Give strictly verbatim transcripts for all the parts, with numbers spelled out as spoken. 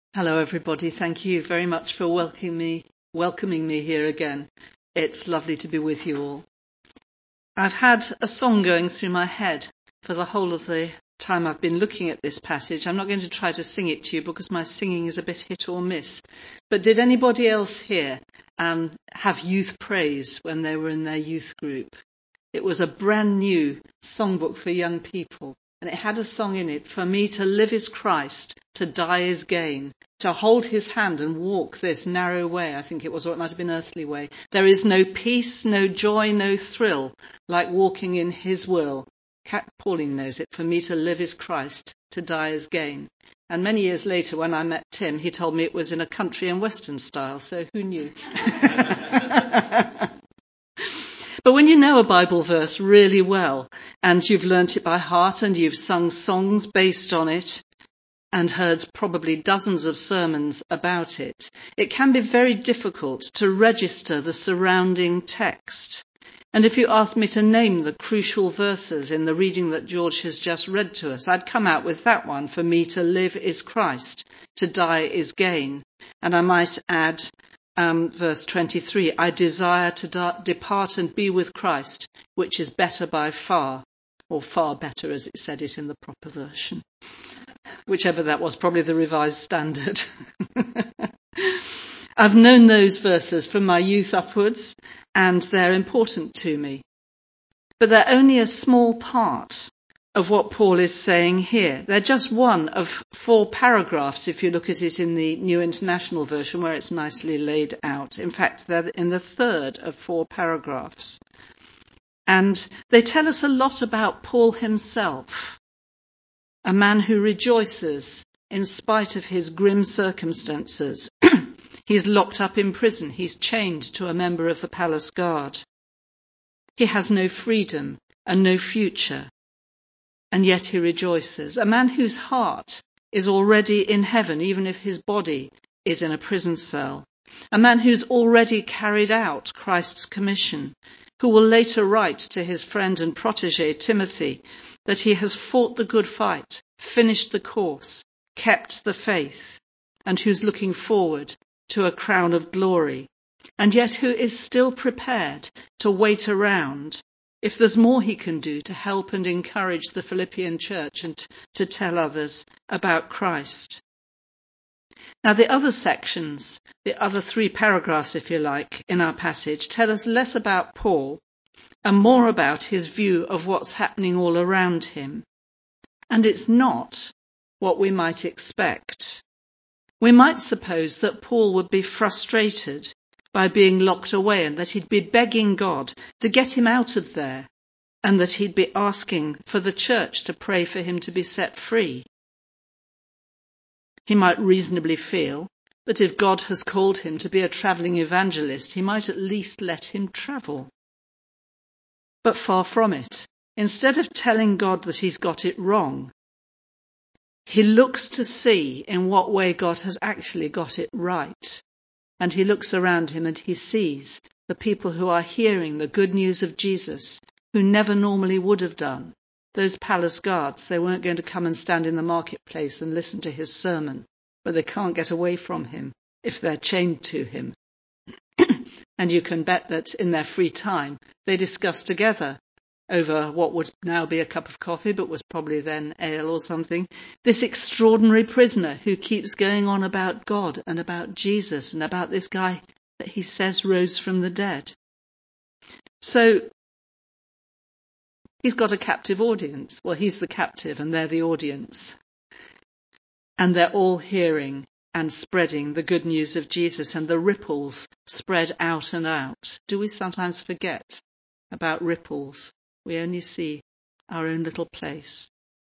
Hello, everybody. Thank you very much for welcoming me, welcoming me here again. It's lovely to be with you all. I've had a song going through my head for the whole of the time I've been looking at this passage. I'm not going to try to sing it to you because my singing is a bit hit or miss. But did anybody else here um, have youth praise when they were in their youth group? It was a brand new songbook for young people. And it had a song in it, for me to live is Christ, to die is gain, to hold his hand and walk this narrow way, I think it was, or it might have been earthly way. There is no peace, no joy, no thrill, like walking in his will. Pauline knows it, for me to live is Christ, to die is gain. And many years later, when I met Tim, he told me it was in a country and western style, so who knew? But when you know a Bible verse really well, and you've learnt it by heart, and you've sung songs based on it, and heard probably dozens of sermons about it, it can be very difficult to register the surrounding text. And if you asked me to name the crucial verses in the reading that George has just read to us, I'd come out with that one, for me to live is Christ, to die is gain. And I might add Um, verse twenty-three, I desire to da- depart and be with Christ, which is better by far, or far better as it said it in the proper version. Whichever that was, probably the Revised Standard. I've known those verses from my youth upwards, and they're important to me. But they're only a small part of what Paul is saying here. They're just one of four paragraphs if you look at it in the New International Version where it's nicely laid out. In fact, they're in the third of four paragraphs. And they tell us a lot about Paul himself, a man who rejoices in spite of his grim circumstances. He's locked up in prison. He's chained to a member of the palace guard. He has no freedom and no future. And yet he rejoices. A man whose heart is already in heaven, even if his body is in a prison cell. A man who's already carried out Christ's commission, who will later write to his friend and protege, Timothy, that he has fought the good fight, finished the course, kept the faith, and who's looking forward to a crown of glory, and yet who is still prepared to wait around if there's more he can do to help and encourage the Philippian church and to tell others about Christ. Now, the other sections, the other three paragraphs, if you like, in our passage, tell us less about Paul and more about his view of what's happening all around him. And it's not what we might expect. We might suppose that Paul would be frustrated by being locked away and that he'd be begging God to get him out of there and that he'd be asking for the church to pray for him to be set free. He might reasonably feel that if God has called him to be a travelling evangelist, he might at least let him travel. But far from it. Instead of telling God that he's got it wrong, he looks to see in what way God has actually got it right. And he looks around him and he sees the people who are hearing the good news of Jesus, who never normally would have done. Those palace guards, they weren't going to come and stand in the marketplace and listen to his sermon, but they can't get away from him if they're chained to him. And you can bet that in their free time, they discuss together over what would now be a cup of coffee, but was probably then ale or something, this extraordinary prisoner who keeps going on about God and about Jesus and about this guy that he says rose from the dead. So he's got a captive audience. Well, he's the captive and they're the audience. And they're all hearing and spreading the good news of Jesus, and the ripples spread out and out. Do we sometimes forget about ripples? We only see our own little place.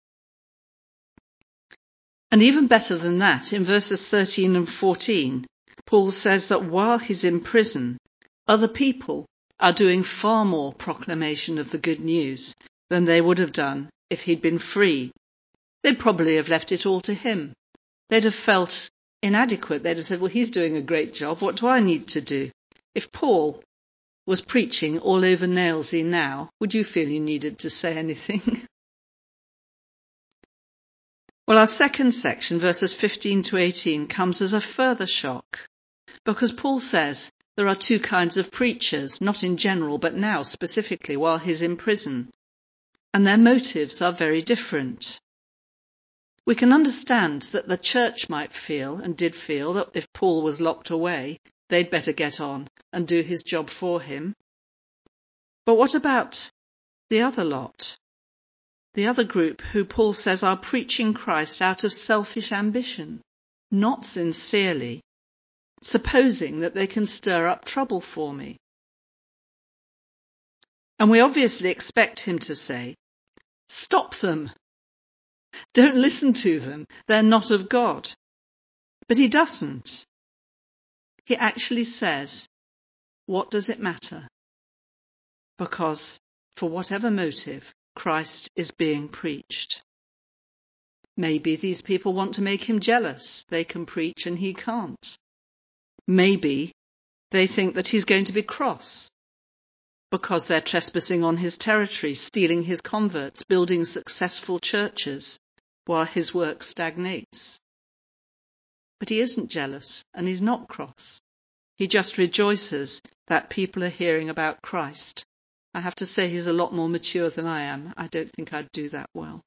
And even better than that, in verses thirteen and fourteen, Paul says that while he's in prison, other people are doing far more proclamation of the good news than they would have done if he'd been free. They'd probably have left it all to him. They'd have felt inadequate. They'd have said, well, he's doing a great job. What do I need to do? If Paul was preaching all over Nailsea now, would you feel you needed to say anything? Well, our second section, verses fifteen to eighteen, comes as a further shock, because Paul says there are two kinds of preachers, not in general, but now specifically while he's in prison, and their motives are very different. We can understand that the church might feel, and did feel, that if Paul was locked away, they'd better get on and do his job for him. But what about the other lot? The other group who Paul says are preaching Christ out of selfish ambition, not sincerely, supposing that they can stir up trouble for me. And we obviously expect him to say, stop them. Don't listen to them. They're not of God. But he doesn't. He actually says, what does it matter? Because for whatever motive, Christ is being preached. Maybe these people want to make him jealous. They can preach and he can't. Maybe they think that he's going to be cross because they're trespassing on his territory, stealing his converts, building successful churches while his work stagnates. But he isn't jealous and he's not cross. He just rejoices that people are hearing about Christ. I have to say he's a lot more mature than I am. I don't think I'd do that well.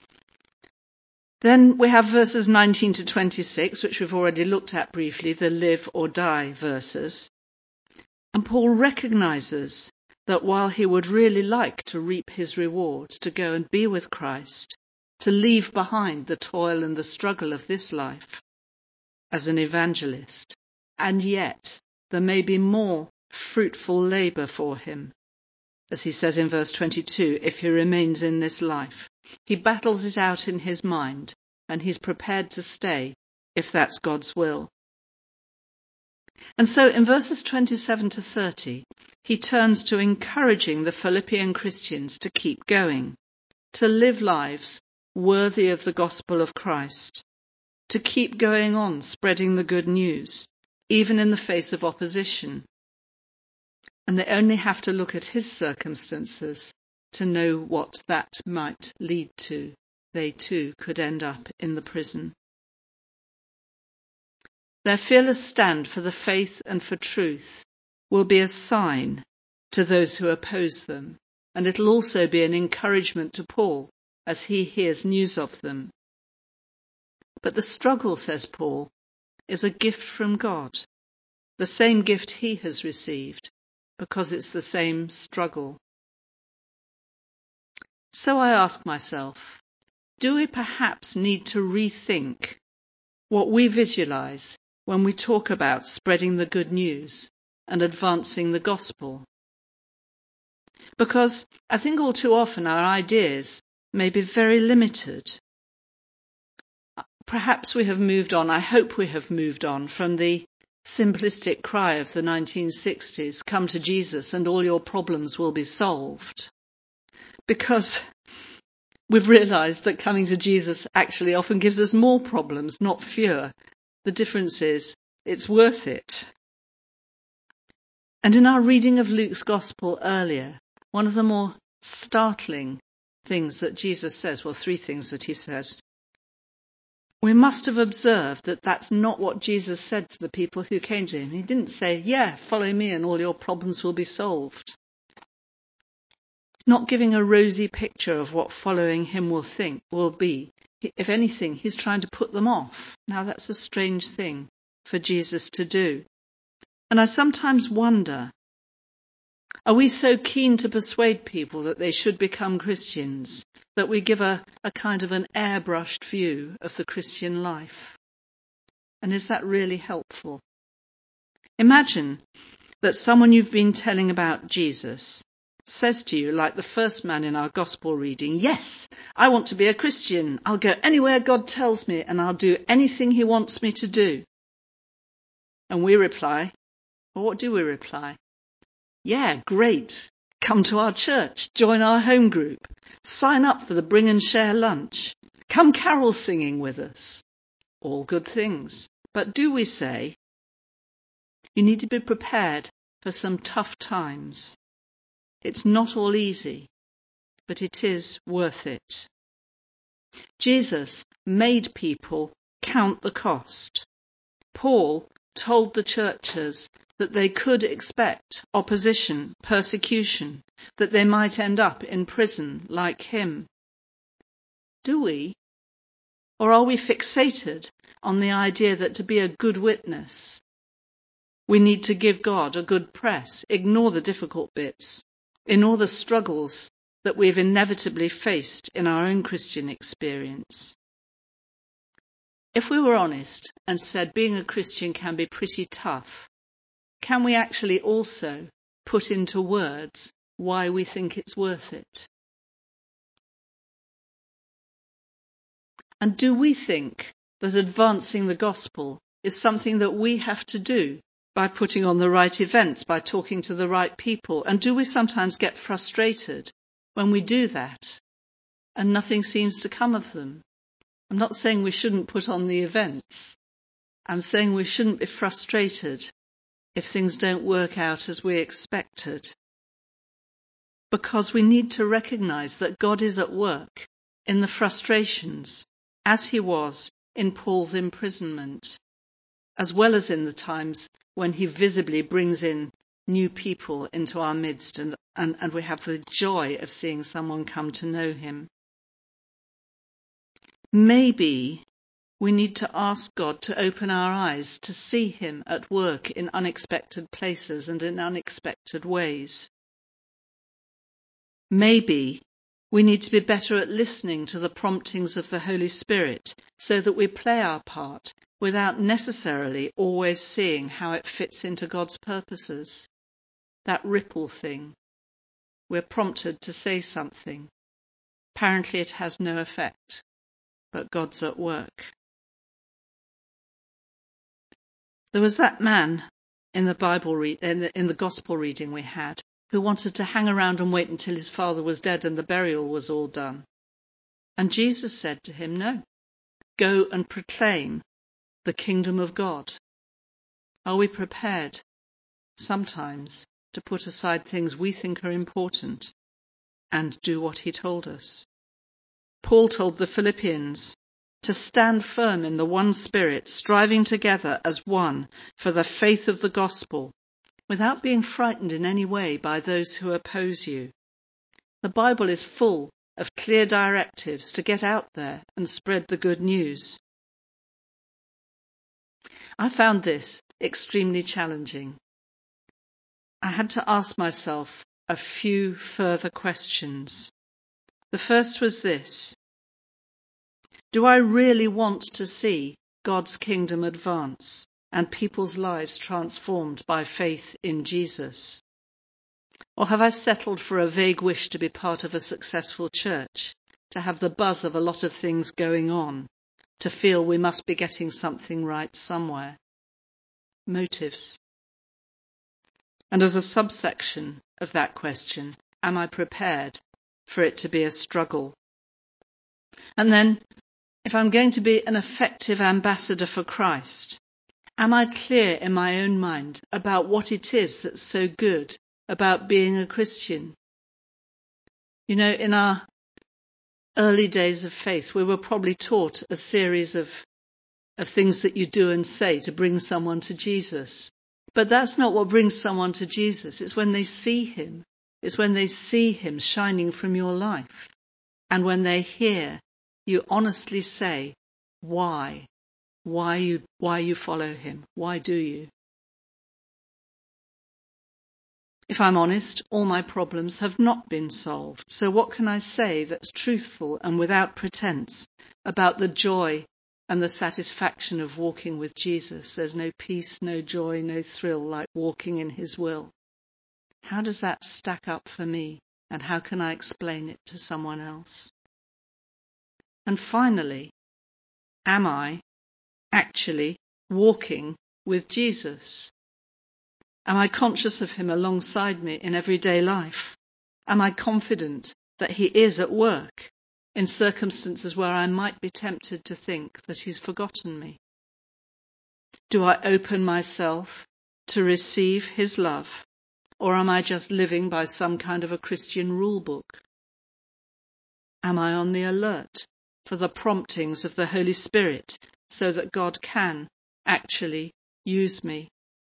Then we have verses nineteen to twenty-six, which we've already looked at briefly, the live or die verses. And Paul recognizes that while he would really like to reap his rewards, to go and be with Christ, to leave behind the toil and the struggle of this life as an evangelist, and yet there may be more fruitful labour for him. As he says in verse twenty-two, if he remains in this life, he battles it out in his mind, and he's prepared to stay if that's God's will. And so in verses twenty-seven to thirty, he turns to encouraging the Philippian Christians to keep going, to live lives worthy of the gospel of Christ, to keep going on spreading the good news, even in the face of opposition. And they only have to look at his circumstances to know what that might lead to. They too could end up in the prison. Their fearless stand for the faith and for truth will be a sign to those who oppose them, and it'll also be an encouragement to Paul as he hears news of them. But the struggle, says Paul, is a gift from God, the same gift he has received, because it's the same struggle. So I ask myself, do we perhaps need to rethink what we visualize when we talk about spreading the good news and advancing the gospel? Because I think all too often our ideas may be very limited. Perhaps we have moved on, I hope we have moved on from the simplistic cry of the nineteen sixties, come to Jesus and all your problems will be solved. Because we've realized that coming to Jesus actually often gives us more problems, not fewer. The difference is it's worth it. And in our reading of Luke's Gospel earlier, one of the more startling things that Jesus says, well, three things that he says, we must have observed that that's not what Jesus said to the people who came to him. He didn't say, yeah, follow me and all your problems will be solved. Not giving a rosy picture of what following him will think will be. If anything, he's trying to put them off. Now that's a strange thing for Jesus to do. And I sometimes wonder, are we so keen to persuade people that they should become Christians that we give a, a kind of an airbrushed view of the Christian life? And is that really helpful? Imagine that someone you've been telling about Jesus says to you, like the first man in our gospel reading, yes, I want to be a Christian. I'll go anywhere God tells me and I'll do anything he wants me to do. And we reply, well, what do we reply? Yeah, great. Come to our church, join our home group, sign up for the Bring and Share lunch, come carol singing with us. All good things. But do we say, you need to be prepared for some tough times. It's not all easy, but it is worth it. Jesus made people count the cost. Paul told the churches that they could expect opposition, persecution, that they might end up in prison like him. Do we? Or are we fixated on the idea that to be a good witness, we need to give God a good press, ignore the difficult bits, ignore the struggles that we've inevitably faced in our own Christian experience? If we were honest and said being a Christian can be pretty tough, can we actually also put into words why we think it's worth it? And do we think that advancing the gospel is something that we have to do by putting on the right events, by talking to the right people? And do we sometimes get frustrated when we do that and nothing seems to come of them? I'm not saying we shouldn't put on the events. I'm saying we shouldn't be frustrated if things don't work out as we expected. Because we need to recognize that God is at work in the frustrations, as he was in Paul's imprisonment, as well as in the times when he visibly brings in new people into our midst and, and, and we have the joy of seeing someone come to know him. Maybe we need to ask God to open our eyes to see him at work in unexpected places and in unexpected ways. Maybe we need to be better at listening to the promptings of the Holy Spirit so that we play our part without necessarily always seeing how it fits into God's purposes. That ripple thing. We're prompted to say something. Apparently it has no effect, but God's at work. There was that man in the Bible re- in the, in the gospel reading we had who wanted to hang around and wait until his father was dead and the burial was all done. And Jesus said to him, no, go and proclaim the kingdom of God. Are we prepared sometimes to put aside things we think are important and do what he told us? Paul told the Philippians to stand firm in the one spirit, striving together as one for the faith of the gospel, without being frightened in any way by those who oppose you. The Bible is full of clear directives to get out there and spread the good news. I found this extremely challenging. I had to ask myself a few further questions. The first was this: do I really want to see God's kingdom advance and people's lives transformed by faith in Jesus? Or have I settled for a vague wish to be part of a successful church, to have the buzz of a lot of things going on, to feel we must be getting something right somewhere? Motives. And as a subsection of that question, am I prepared for it to be a struggle? And then, if I'm going to be an effective ambassador for Christ, am I clear in my own mind about what it is that's so good about being a Christian? You know, in our early days of faith, we were probably taught a series of, of things that you do and say to bring someone to Jesus. But that's not what brings someone to Jesus. It's when they see him. It's when they see him shining from your life. And when they hear you honestly say, why? Why you, why you follow him? Why do you? If I'm honest, all my problems have not been solved. So what can I say that's truthful and without pretense about the joy and the satisfaction of walking with Jesus? There's no peace, no joy, no thrill like walking in his will. How does that stack up for me? And how can I explain it to someone else? And finally, am I actually walking with Jesus? Am I conscious of him alongside me in everyday life? Am I confident that he is at work in circumstances where I might be tempted to think that he's forgotten me? Do I open myself to receive his love, or am I just living by some kind of a Christian rule book? Am I on the alert for the promptings of the Holy Spirit so that God can actually use me.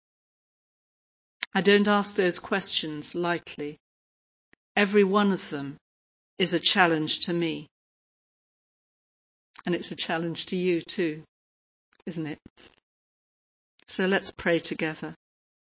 I don't ask those questions lightly. Every one of them is a challenge to me. And it's a challenge to you too, isn't it? So let's pray together.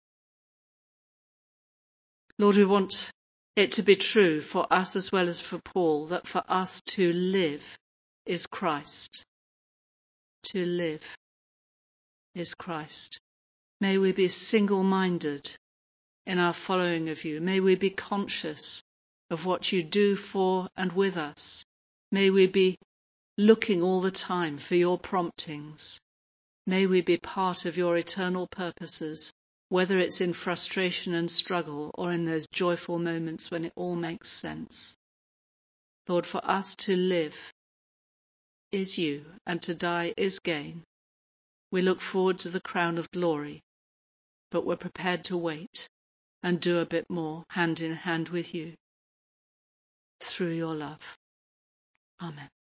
Lord, we want it to be true for us as well as for Paul that for us to live is Christ. To live is Christ. May we be single-minded in our following of you. May we be conscious of what you do for and with us. May we be looking all the time for your promptings. May we be part of your eternal purposes, whether it's in frustration and struggle or in those joyful moments when it all makes sense. Lord, for us to live is you, and to die is gain. We look forward to the crown of glory, but we're prepared to wait and do a bit more hand in hand with you through your love. Amen.